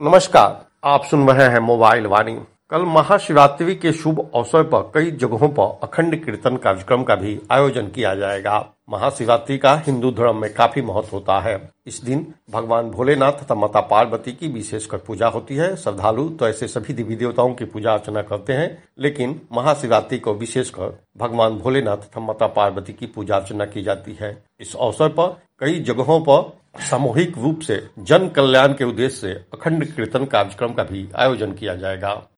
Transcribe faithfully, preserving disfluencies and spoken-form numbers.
नमस्कार, आप सुन रहे हैं मोबाइल वाणी। कल महाशिवरात्रि के शुभ अवसर पर कई जगहों पर अखंड कीर्तन कार्यक्रम का भी आयोजन किया जाएगा। महाशिवरात्रि का हिंदू धर्म में काफी महत्व होता है। इस दिन भगवान भोलेनाथ तथा माता पार्वती की विशेषकर पूजा होती है। श्रद्धालु तो ऐसे सभी देवी देवताओं की पूजा अर्चना करते हैं, लेकिन महाशिवरात्रि को विशेषकर भगवान भोलेनाथ तथा माता पार्वती की पूजा अर्चना की जाती है। इस अवसर पर कई जगहों पर सामूहिक रूप से जन कल्याण के उद्देश्य से अखंड कीर्तन कार्यक्रम का भी आयोजन किया जाएगा।